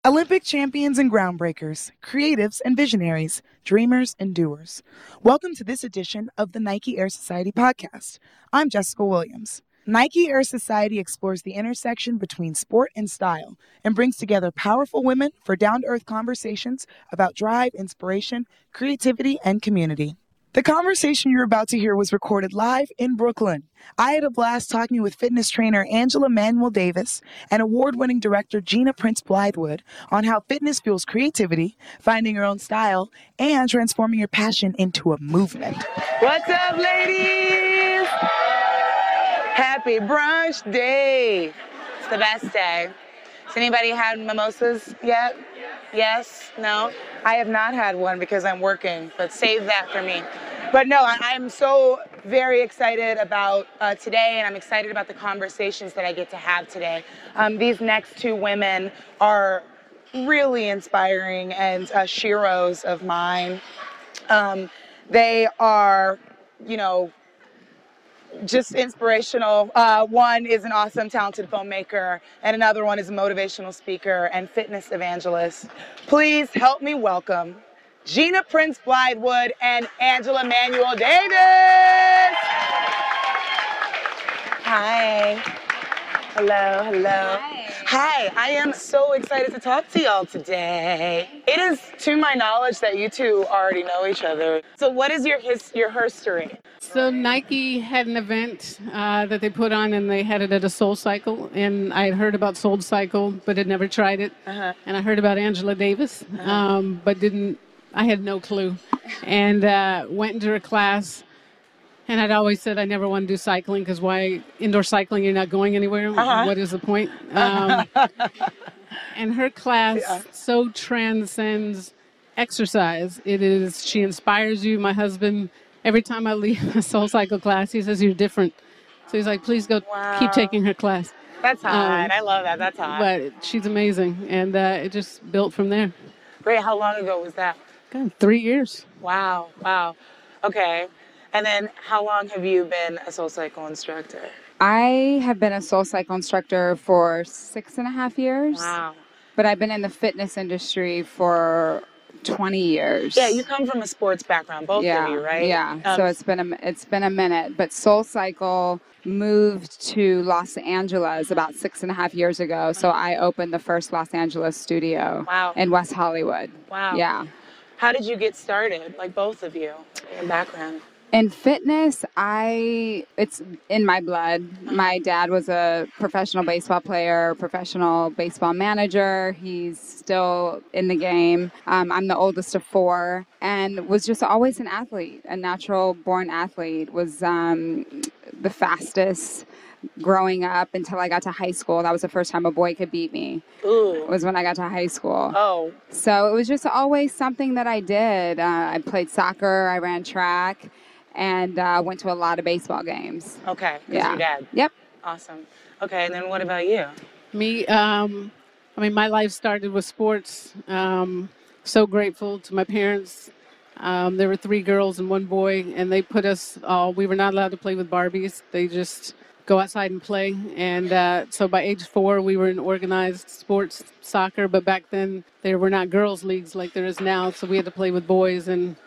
Olympic champions and groundbreakers, creatives and visionaries, dreamers and doers. Welcome to this edition of the Nike Air Society podcast. I'm Jessica Williams. Nike Air Society explores the intersection between sport and style and brings together powerful women for down-to-earth conversations about drive, inspiration, creativity, and community. The conversation you're about to hear was recorded live in Brooklyn. I had a blast talking with fitness trainer Angela Manuel Davis and award-winning director Gina Prince Blythewood on how fitness fuels creativity, finding your own style, and transforming your passion into a movement. What's up, ladies? Happy brunch day. It's the best day. Has anybody had mimosas yet? Yes? No? I have not had one because I'm working, but save that for me. But no, I'm so very excited about today, and I'm excited about the conversations that I get to have today. These next two women are really inspiring and sheroes of mine. They are, just inspirational. One is an awesome, talented filmmaker, and another one is a motivational speaker and fitness evangelist. Please help me welcome Gina Prince Blythewood and Angela Manuel Davis. Hi. Hello, hello. Hi, I am so excited to talk to y'all today. It is to my knowledge that you two already know each other. So what is your history? So Nike had an event that they put on, and they had it at a Soul Cycle, and I had heard about Soul Cycle but had never tried it. And I heard about Angela Davis, but I had no clue, and went into her class. And I'd always said I never want to do cycling because why indoor cycling? You're not going anywhere. What is the point? And her class so transcends exercise. She inspires you. My husband, every time I leave a Soul Cycle class, he says, "You're different." So he's like, "Please go keep taking her class." That's hot. I love that. That's hot. But she's amazing. And it just built from there. Great. How long ago was that? God, 3 years. Wow. Okay. And then how long have you been a Soul Cycle instructor? I have been a Soul Cycle instructor for 6.5 years. Wow. But I've been in the fitness industry for 20 years. Yeah, you come from a sports background, both of you, right? Yeah. So it's been a minute. But Soul Cycle moved to Los Angeles about 6.5 years ago. So I opened the first Los Angeles studio in West Hollywood. Wow. Yeah. How did you get started, like both of you, in background? In fitness, it's in my blood. My dad was a professional baseball player, professional baseball manager. He's still in the game. I'm the oldest of four and was just always an athlete, a natural born athlete. Was the fastest growing up until I got to high school. That was the first time a boy could beat me. Ooh. Was when I got to high school. Oh. So it was just always something that I did. I played soccer, I ran track, and went to a lot of baseball games. Okay, because your dad. Yep. Awesome. Okay, and then what about you? Me, my life started with sports. So grateful to my parents. There were 3 girls and 1 boy, and they put us all, we were not allowed to play with Barbies. They just go outside and play. And so by age 4, we were in organized sports, soccer, but back then there were not girls' leagues like there is now, so we had to play with boys, and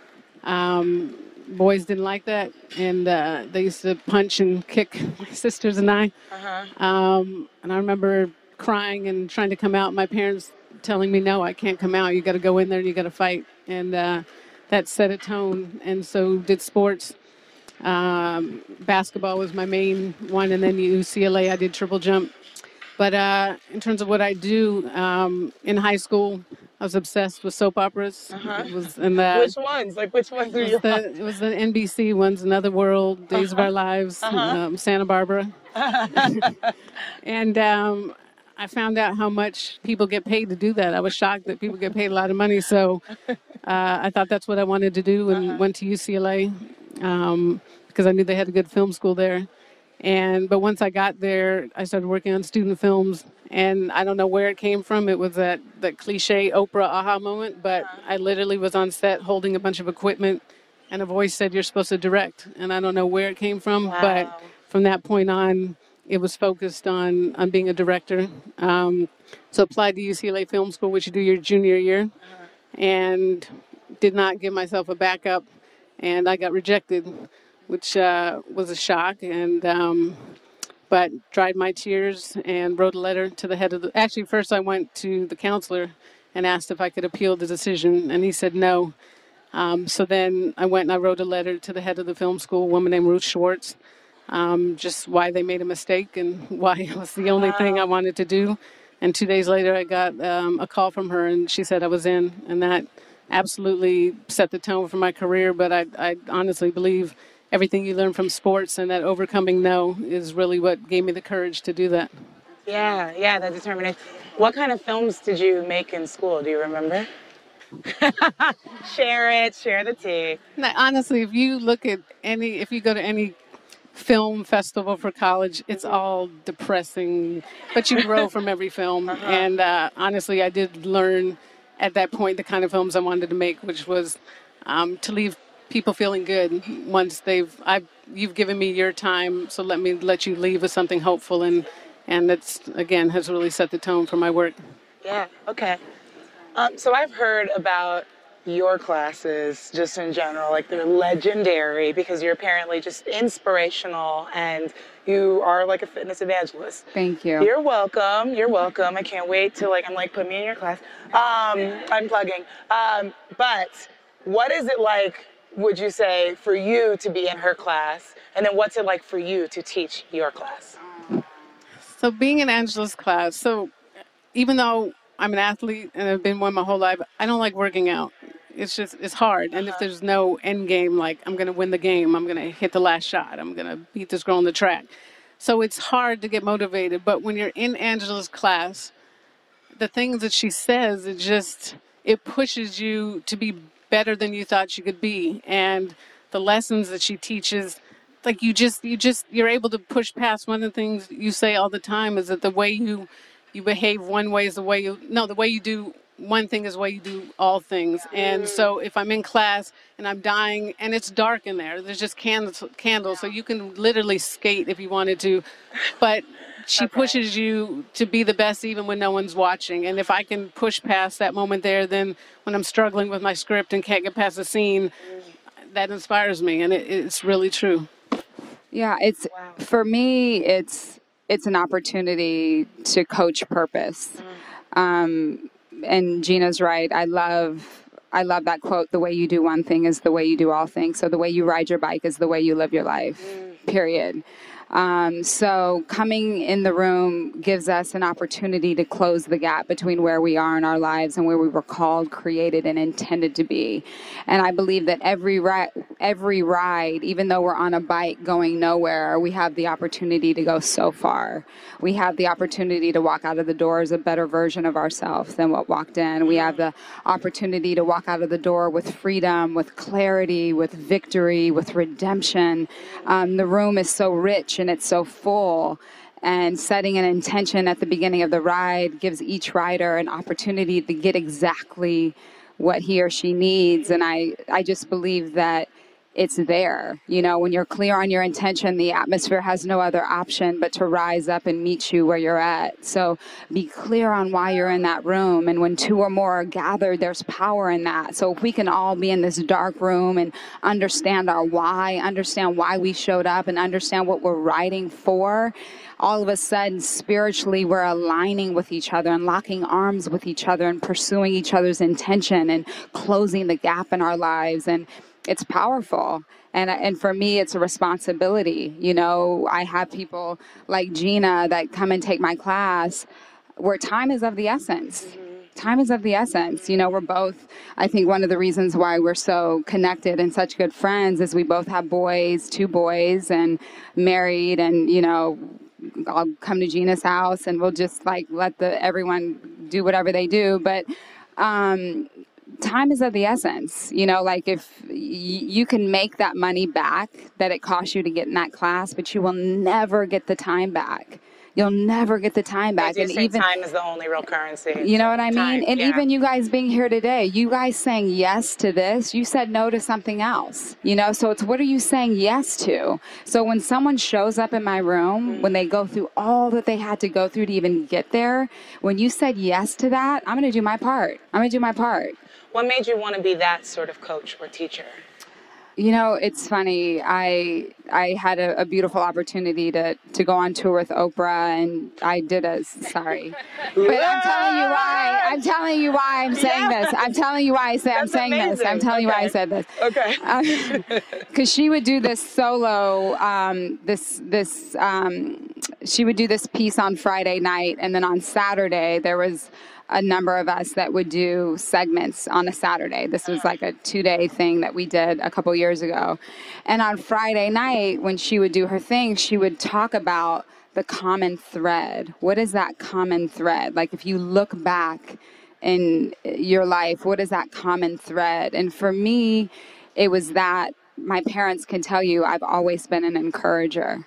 boys didn't like that, and they used to punch and kick my sisters and I. And I remember crying and trying to come out, my parents telling me, "No, I can't come out. You got to go in there and you got to fight." And that set a tone, and so did sports. Basketball was my main one, and then UCLA I did triple jump. But in terms of what I do, in high school, I was obsessed with soap operas. It was which ones? Like which ones are you? It was the NBC ones: Another World, Days of Our Lives, Santa Barbara. And I found out how much people get paid to do that. I was shocked that people get paid a lot of money. So I thought that's what I wanted to do, and went to UCLA because I knew they had a good film school there. But once I got there, I started working on student films, and I don't know where it came from. It was that cliche Oprah aha moment, but I literally was on set holding a bunch of equipment, and a voice said, "You're supposed to direct," and I don't know where it came from, but from that point on, it was focused on being a director. So applied to UCLA Film School, which you do your junior year, and did not give myself a backup, and I got rejected, which was a shock. And but dried my tears and wrote a letter to the head of the. Actually, first I went to the counselor and asked if I could appeal the decision, and he said no. So then I went and I wrote a letter to the head of the film school, a woman named Ruth Schwartz, just why they made a mistake and why it was the only thing I wanted to do. And 2 days later, I got a call from her, and she said I was in, and that absolutely set the tone for my career. But I honestly believe everything you learn from sports and that overcoming no is really what gave me the courage to do that. Yeah, that determination. What kind of films did you make in school? Do you remember? Share the tea. Now, honestly, if you go to any film festival for college, it's all depressing, but you grow from every film. And honestly, I did learn at that point the kind of films I wanted to make, which was to leave people feeling good once you've given me your time, so let me let you leave with something hopeful, and that's again has really set the tone for my work. Yeah, okay. So I've heard about your classes just in general, like they're legendary because you're apparently just inspirational and you are like a fitness evangelist. Thank you. You're welcome. I can't wait to put me in your class. I'm plugging. But what is it like, would you say, for you to be in her class? And then what's it like for you to teach your class? So being in Angela's class, so even though I'm an athlete and I've been one my whole life, I don't like working out. It's hard. And if there's no end game, like I'm going to win the game, I'm going to hit the last shot, I'm going to beat this girl on the track. So it's hard to get motivated. But when you're in Angela's class, the things that she says, it pushes you to be better than you thought you could be. And the lessons that she teaches, like you're able to push past. One of the things you say all the time is that the way you behave one way is the way the way you do one thing is the way you do all things. And so if I'm in class and I'm dying and it's dark in there's just candles, so you can literally skate if you wanted to, but she pushes you to be the best even when no one's watching. And if I can push past that moment there, then when I'm struggling with my script and can't get past the scene, that inspires me, and it's really true. Yeah, for me, it's an opportunity to coach purpose. And Gina's right. I love that quote, the way you do one thing is the way you do all things. So the way you ride your bike is the way you live your life, period. So coming in the room gives us an opportunity to close the gap between where we are in our lives and where we were called, created, and intended to be. And I believe that every ride, even though we're on a bike going nowhere, we have the opportunity to go so far. We have the opportunity to walk out of the door as a better version of ourselves than what walked in. We have the opportunity to walk out of the door with freedom, with clarity, with victory, with redemption. The room is so rich and it's so full, and setting an intention at the beginning of the ride gives each rider an opportunity to get exactly what he or she needs. And I just believe that it's there. When you're clear on your intention, the atmosphere has no other option but to rise up and meet you where you're at. So be clear on why you're in that room. And when two or more are gathered, there's power in that. So if we can all be in this dark room and understand our why, understand why we showed up, and understand what we're riding for, all of a sudden, spiritually, we're aligning with each other and locking arms with each other and pursuing each other's intention and closing the gap in our lives. And it's powerful. And for me, it's a responsibility. I have people like Gina that come and take my class where time is of the essence. Time is of the essence. We're both, I think one of the reasons why we're so connected and such good friends is we both have two boys and married, and, I'll come to Gina's house and we'll just let everyone do whatever they do. But, time is of the essence. If you can make that money back that it cost you to get in that class, but you will never get the time back. you'll never get the time back. And even time is the only real currency. You know what I mean? Time, and even you guys being here today, you guys saying yes to this, you said no to something else. So it's what are you saying yes to? So when someone shows up in my room, when they go through all that they had to go through to even get there, when you said yes to that, I'm going to do my part. What made you want to be that sort of coach or teacher? It's funny. I had a beautiful opportunity to go on tour with Oprah, and I did sorry. But I'm telling you why I'm saying this. I'm telling you why I'm saying this. I'm telling you why I said this. Okay. Because she would do this solo, she would do this piece on Friday night, and then on Saturday there was a number of us that would do segments on a Saturday. This was like a 2-day thing that we did a couple years ago. And on Friday night, when she would do her thing, she would talk about the common thread. What is that common thread? Like if you look back in your life, what is that common thread? And for me, it was that my parents can tell you I've always been an encourager.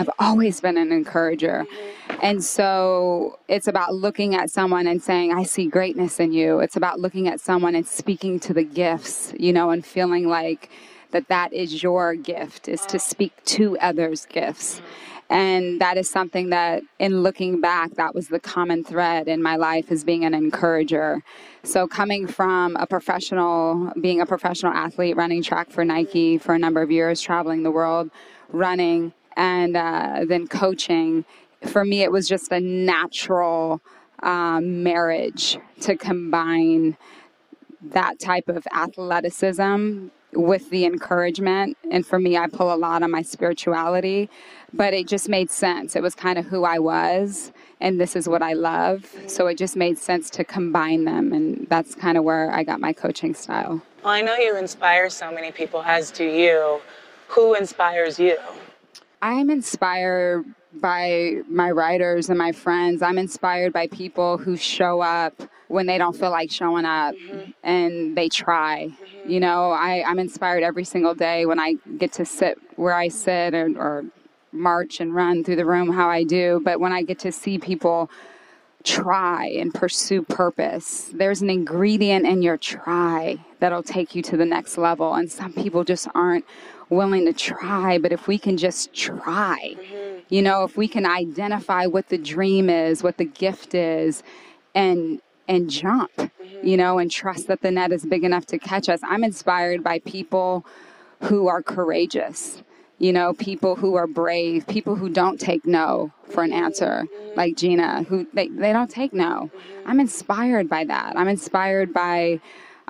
And so it's about looking at someone and saying, I see greatness in you. It's about looking at someone and speaking to the gifts, and feeling like that is your gift, is to speak to others' gifts. And that is something that, in looking back, that was the common thread in my life, as being an encourager. So coming from being a professional athlete, running track for Nike for a number of years, traveling the world, running, and then coaching, for me, it was just a natural marriage to combine that type of athleticism with the encouragement. And for me, I pull a lot on my spirituality, but it just made sense. It was kind of who I was, and this is what I love. So it just made sense to combine them, and that's kind of where I got my coaching style. Well, I know you inspire so many people, as do you. Who inspires you? I'm inspired by my writers and my friends. I'm inspired by people who show up when they don't feel like showing up, and they try. I'm inspired every single day when I get to sit where I sit, or march and run through the room how I do. But when I get to see people try and pursue purpose, there's an ingredient in your try that'll take you to the next level. And some people just aren't willing to try. But if we can just try, if we can identify what the dream is, what the gift is, and jump, and trust that the net is big enough to catch us. I'm inspired by people who are courageous, people who are brave, people who don't take no for an answer, like Gina, who they don't take no. I'm inspired by that. I'm inspired by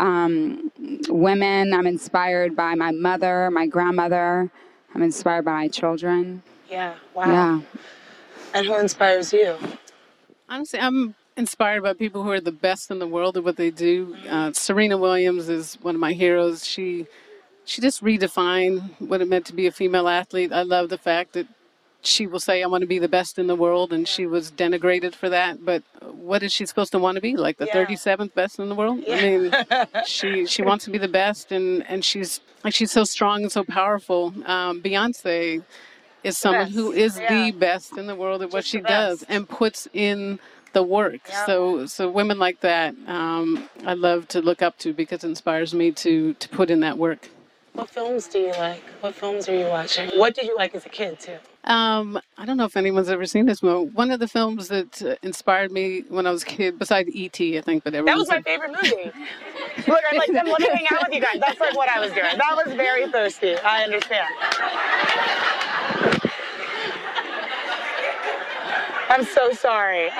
women. I'm inspired by my mother, my grandmother. I'm inspired by my children. Yeah. Wow. Yeah. And who inspires you? Honestly, I'm inspired by people who are the best in the world at what they do. Serena Williams is one of my heroes. She just redefined what it meant to be a female athlete. I love the fact that she will say, I want to be the best in the world, and she was denigrated for that. But what is she supposed to want to be? Like the 37th best in the world? Yeah. I mean, she wants to be the best, and she's so strong and so powerful. Beyonce is someone who is the best in the world at what she does and puts in the work. Yeah. So women like that, I love to look up to, because it inspires me to put in that work. What films do you like? What films are you watching? What did you like as a kid, too? I don't know if anyone's ever seen this movie. One of the films that inspired me when I was a kid, besides E.T., I think, but everyone. That was my favorite movie. Look, I'm like, let me hang out with you guys. That's like what I was doing. That was very thirsty. I understand. I'm so sorry.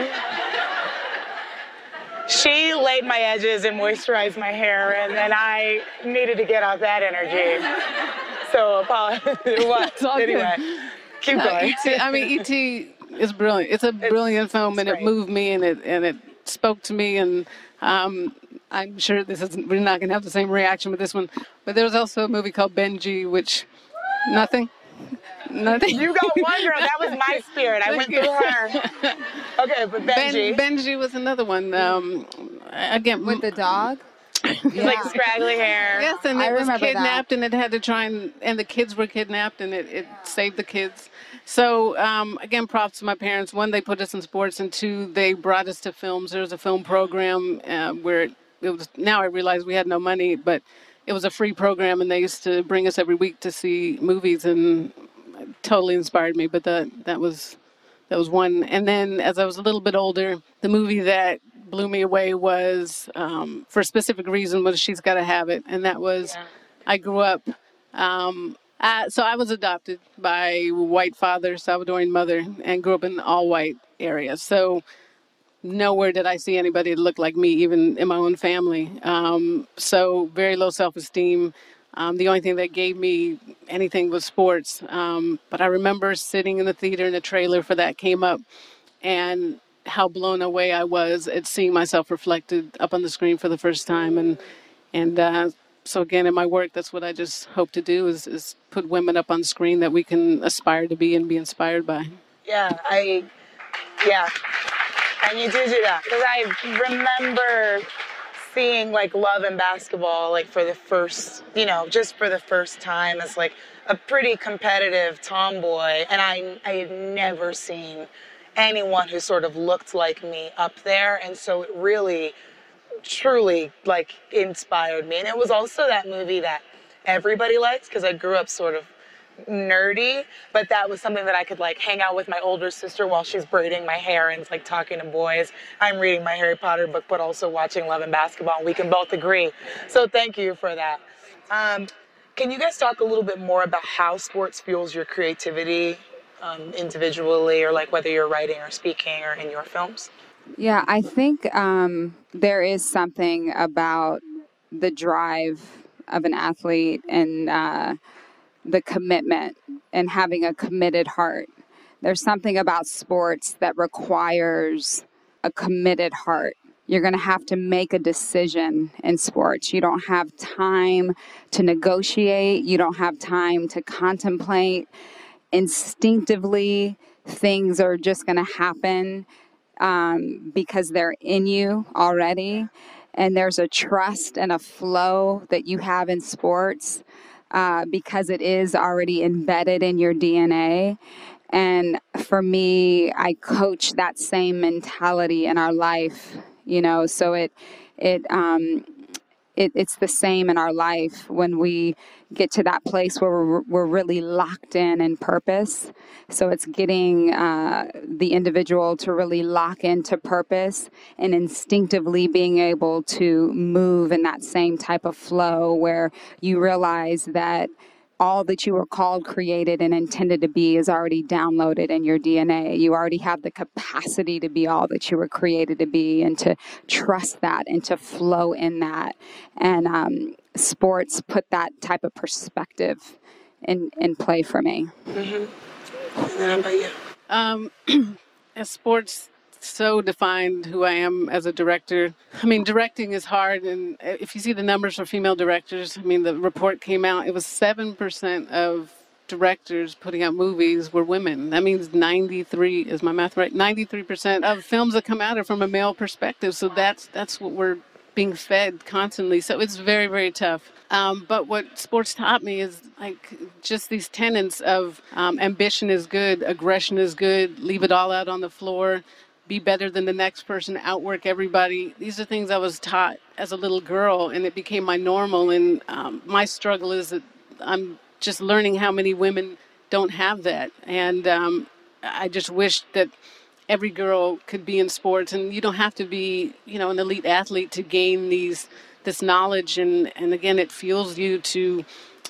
She laid my edges and moisturized my hair, and then I needed to get out that energy. So, what? Anyway, keep going. E.T. is brilliant. It's a brilliant film, and it moved me, and it spoke to me, and I'm sure we're not going to have the same reaction with this one. But there was also a movie called Benji, which, nothing. You got one girl. That was my spirit. I went through her. Okay, but Benji. Benji was another one. Again, with the dog. It's like scraggly hair. Yes, and I it was remember that. kidnapped, and it had to try and the kids were kidnapped, and it saved the kids. So again, props to my parents. One, they put us in sports, and two, they brought us to films. There was a film program where it was. Now I realize we had no money, but it was a free program, and they used to bring us every week to see movies, and it totally inspired me. But that was one. And then as I was a little bit older, the movie that blew me away was, for a specific reason, was She's Gotta Have It. And that was, I grew up, so I was adopted by white father, Salvadoran mother, and grew up in an all white area. So nowhere did I see anybody that looked like me, even in my own family. So very low self-esteem. The only thing that gave me anything was sports. But I remember sitting in the theater and the trailer for that came up, and how blown away I was at seeing myself reflected up on the screen for the first time. And so again, in my work, that's what I just hope to do is put women up on screen that we can aspire to be and be inspired by. Yeah, and you do that. Because I remember seeing like Love and Basketball like for the first, just for the first time as like a pretty competitive tomboy. And I had never seen anyone who sort of looked like me up there. And so it really, truly like inspired me. And it was also that movie that everybody likes because I grew up sort of nerdy, but that was something that I could like hang out with my older sister while she's braiding my hair and like talking to boys. I'm reading my Harry Potter book, but also watching Love and Basketball, and we can both agree. So thank you for that. Can you guys talk a little bit more about how sports fuels your creativity individually, or like whether you're writing or speaking or in your films? Yeah, I think there is something about the drive of an athlete and the commitment and having a committed heart. There's something about sports that requires a committed heart. You're going to have to make a decision in sports. You don't have time to negotiate. You don't have time to contemplate. Instinctively, things are just going to happen because they're in you already. And there's a trust and a flow that you have in sports because it is already embedded in your DNA. And for me, I coach that same mentality in our life, so it's the same in our life when we get to that place where we're really locked in purpose. So it's getting the individual to really lock into purpose and instinctively being able to move in that same type of flow where you realize that all that you were called, created, and intended to be is already downloaded in your DNA. You already have the capacity to be all that you were created to be, and to trust that and to flow in that. And sports put that type of perspective in play for me. Mm-hmm. And then how about you? As sports so defined who I am as a director. I mean, directing is hard, and if you see the numbers for female directors, I mean, the report came out, it was 7% of directors putting out movies were women. That means 93, is my math right? 93% of films that come out are from a male perspective. So that's what we're being fed constantly. So it's very, very tough. But what sports taught me is like just these tenets of ambition is good, aggression is good, leave it all out on the floor, be better than the next person, outwork everybody. These are things I was taught as a little girl, and it became my normal. And my struggle is that I'm just learning how many women don't have that. And I just wish that every girl could be in sports, and you don't have to be, an elite athlete to gain this knowledge. And again, it fuels you to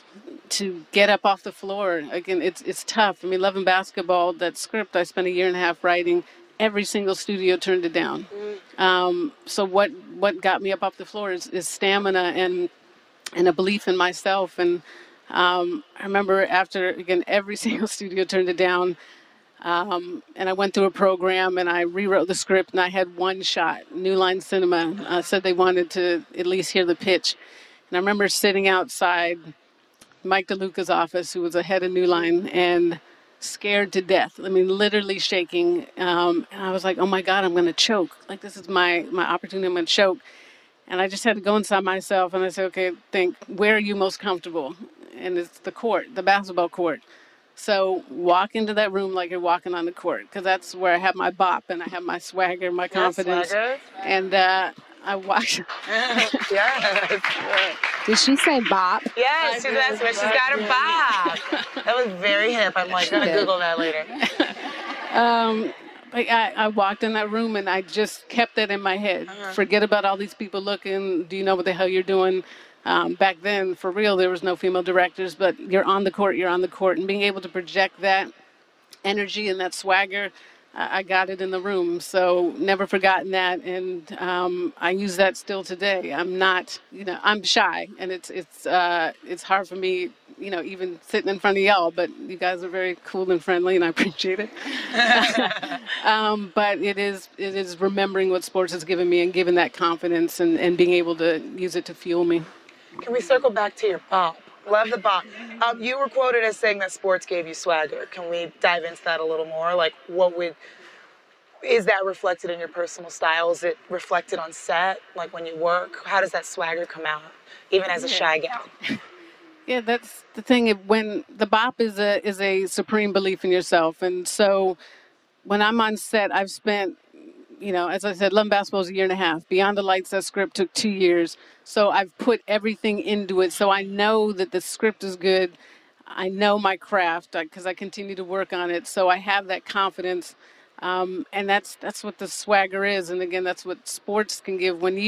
get up off the floor. Again, it's tough. I mean, Love and Basketball, that script I spent a year and a half writing, every single studio turned it down. So what got me up off the floor is stamina and a belief in myself. And I remember after, again, every single studio turned it down. And I went through a program and I rewrote the script, and I had one shot. New Line Cinema said they wanted to at least hear the pitch. And I remember sitting outside Mike DeLuca's office, who was the head of New Line, and scared to death. I mean, literally shaking. And I was like, oh my God, I'm going to choke. Like, this is my opportunity. I'm going to choke. And I just had to go inside myself and I said, okay, think, where are you most comfortable? And it's the court, the basketball court. So walk into that room like you're walking on the court, because that's where I have my bop and I have my swagger, my confidence. Swagger. And I walk. Yes. Did she say bop? Yes, that's where she's got her bob. That was very hip. I'm like, gonna Google that later. But I walked in that room and I just kept that in my head. Forget about all these people looking. Do you know what the hell you're doing? Back then, for real, there was no female directors, but you're on the court, and being able to project that energy and that swagger, I got it in the room. So never forgotten that, and I use that still today. I'm not, I'm shy, and it's hard for me, even sitting in front of y'all. But you guys are very cool and friendly, and I appreciate it. But it is remembering what sports has given me and giving that confidence and being able to use it to fuel me. Can we circle back to your bop? Love the bop. You were quoted as saying that sports gave you swagger. Can we dive into that a little more? Like, is that reflected in your personal style? Is it reflected on set, like when you work? How does that swagger come out, even as a shy gal? Yeah, that's the thing. When the bop is a supreme belief in yourself, and so when I'm on set, I've spent, as I said, Love Basketball is 1.5 years. Beyond the Lights, that script took 2 years. So I've put everything into it. So I know that the script is good. I know my craft because I continue to work on it. So I have that confidence. And that's what the swagger is. And again, that's what sports can give. When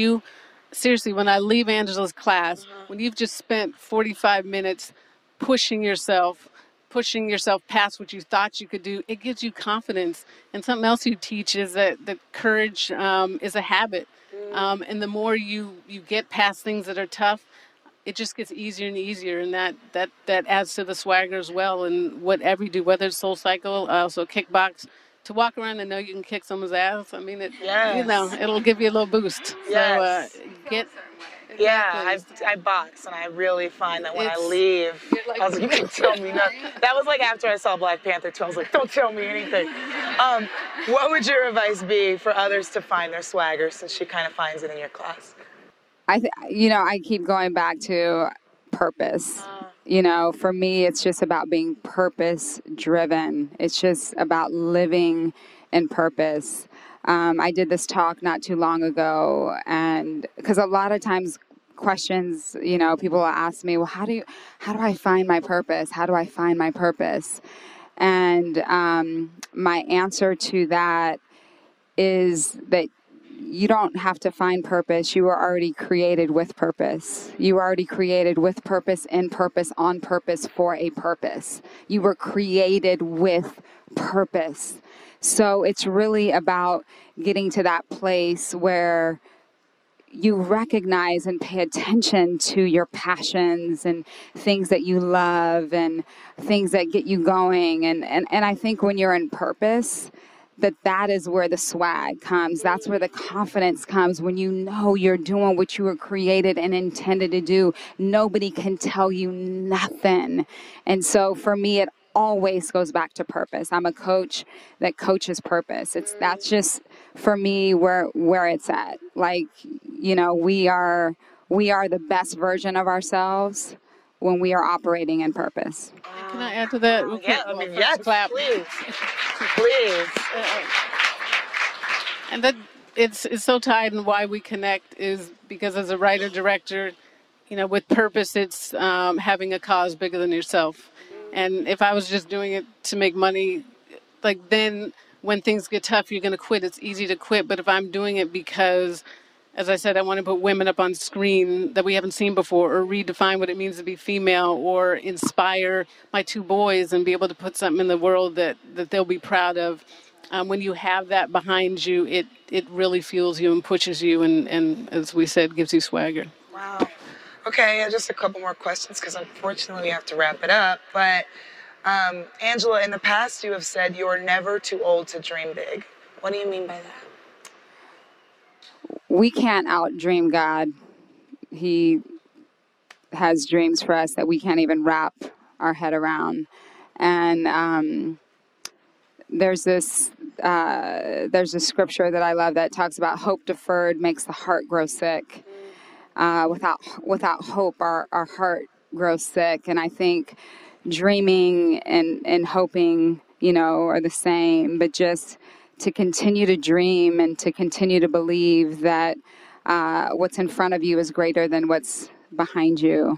I leave Angela's class, when you've just spent 45 minutes pushing yourself past what you thought you could do, it gives you confidence. And something else you teach is that courage is a habit. And the more you get past things that are tough, it just gets easier and easier. And that adds to the swagger as well. And whatever you do, whether it's Soul Cycle, also kickbox, to walk around and know you can kick someone's ass, I mean, it'll give you a little boost. Yes. So Yeah, I box, and I really find that when I leave, I was like, you can't tell me nothing. That was like after I saw Black Panther 2, I was like, don't tell me anything. What would your advice be for others to find their swagger, since she kind of finds it in your class? I keep going back to purpose. For me, it's just about being purpose driven. It's just about living in purpose. I did this talk not too long ago, and because a lot of times questions, people will ask me, well, how do I find my purpose? How do I find my purpose? And my answer to that is that you don't have to find purpose. You were already created with purpose. You were already created with purpose, in purpose, on purpose, for a purpose. You were created with purpose. So it's really about getting to that place where you recognize and pay attention to your passions and things that you love and things that get you going. And I think when you're in purpose, that is where the swag comes. That's where the confidence comes, when you know you're doing what you were created and intended to do. Nobody can tell you nothing. And so for me, it always goes back to purpose. I'm a coach that coaches purpose. That's just for me where it's at. Like, we are the best version of ourselves when we are operating in purpose. Can I add to that? Yes, clap. Please. Please. And that it's so tied, and why we connect is because as a writer director, with purpose, it's having a cause bigger than yourself. And if I was just doing it to make money, like, then when things get tough, you're going to quit. It's easy to quit. But if I'm doing it because, as I said, I want to put women up on screen that we haven't seen before, or redefine what it means to be female, or inspire my 2 boys and be able to put something in the world that they'll be proud of. When you have that behind you, it really fuels you and pushes you, and as we said, gives you swagger. Wow. Okay, just a couple more questions, because unfortunately we have to wrap it up. But Angela, in the past you have said you're never too old to dream big. What do you mean by that? We can't outdream God. He has dreams for us that we can't even wrap our head around. And there's a scripture that I love that talks about hope deferred makes the heart grow sick. without hope, our heart grows sick. And I think dreaming and hoping, are the same, but just to continue to dream and to continue to believe that what's in front of you is greater than what's behind you.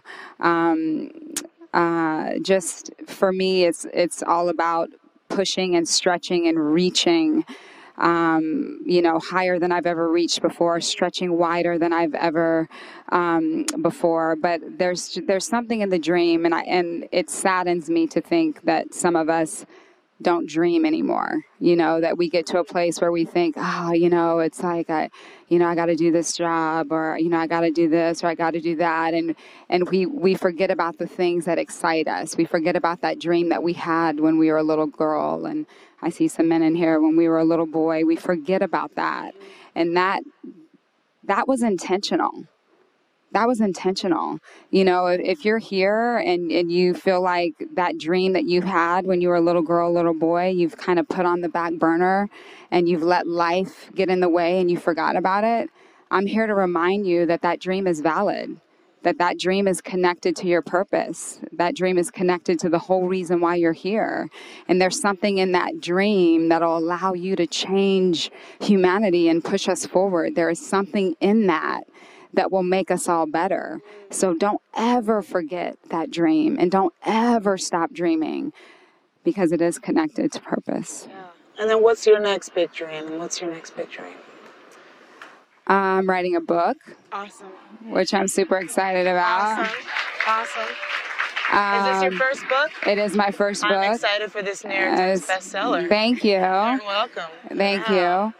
Just for me, it's all about pushing and stretching and reaching, higher than I've ever reached before, stretching wider than I've ever before. But there's something in the dream, and it saddens me to think that some of us don't dream anymore, that we get to a place where we think, it's like, I got to do this job, or, I got to do this, or I got to do that. And we forget about the things that excite us. We forget about that dream that we had when we were a little girl. And I see some men in here when we were a little boy. We forget about that. And that was intentional. That was intentional. If you're here and you feel like that dream that you had when you were a little girl, little boy, you've kind of put on the back burner and you've let life get in the way and you forgot about it, I'm here to remind you that that dream is valid, that dream is connected to your purpose. That dream is connected to the whole reason why you're here. And there's something in that dream that'll allow you to change humanity and push us forward. There is something in that will make us all better. So don't ever forget that dream, and don't ever stop dreaming, because it is connected to purpose. Yeah. And then what's your next big dream? And what's your next big dream? I'm writing a book. Awesome. Which I'm super excited about. Awesome. Is this your first book? It is my first book. I'm excited for this New York Times bestseller. Thank you. You're welcome. Thank you.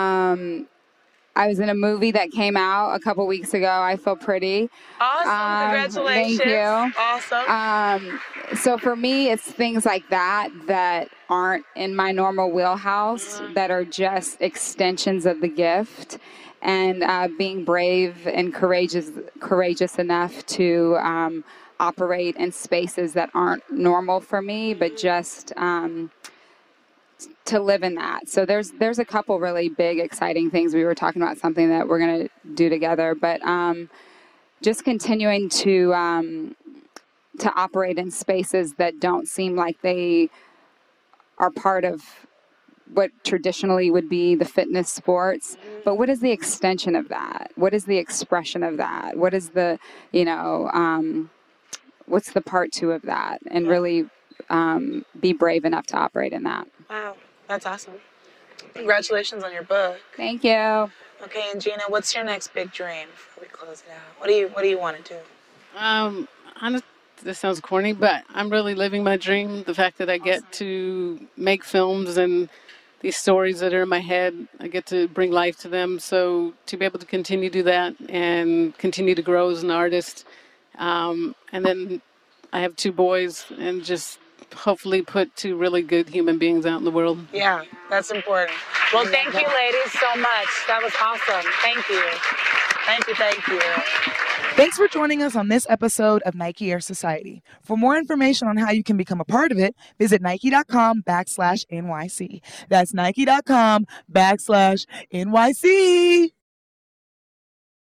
I was in a movie that came out a couple weeks ago, I Feel Pretty. Awesome. Congratulations. Thank you. Awesome. So for me, it's things like that aren't in my normal wheelhouse, that are just extensions of the gift. And being brave and courageous enough to operate in spaces that aren't normal for me, but just to live in that. So there's a couple really big, exciting things. We were talking about something that we're going to do together, but just continuing to operate in spaces that don't seem like they are part of what traditionally would be the fitness sports, but what is the extension of that? What is the expression of that? What is the, what's the part two of that? And really be brave enough to operate in that. Wow, that's awesome. Congratulations on your book. Thank you. Okay, and Gina, what's your next big dream before we close it out? What do you want to do? This sounds corny, but I'm really living my dream. The fact that I get to make films and these stories that are in my head, I get to bring life to them. So to be able to continue to do that and continue to grow as an artist. And then I have 2 boys, and just hopefully put 2 really good human beings out in the world. Yeah, that's important. Well, thank you, ladies, so much. That was awesome. Thank you. Thank you. Thanks for joining us on this episode of Nike Air Society. For more information on how you can become a part of it, visit Nike.com/NYC. That's Nike.com/NYC.